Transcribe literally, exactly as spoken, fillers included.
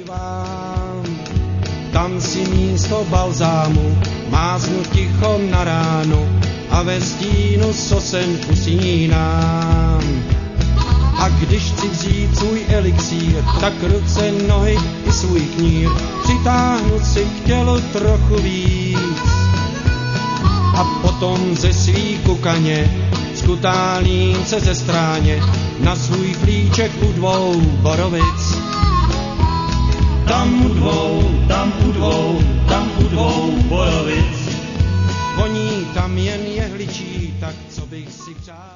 Tam si místo balzámu máznu ticho na ráno a ve stínu sosen usínám. A když chci vzít svůj elixír, tak ruce, nohy i svůj knír přitáhnu si k tělu trochu víc. A potom ze svý kukaně skutálím se ze stráně na svůj klíček u dvou borovic.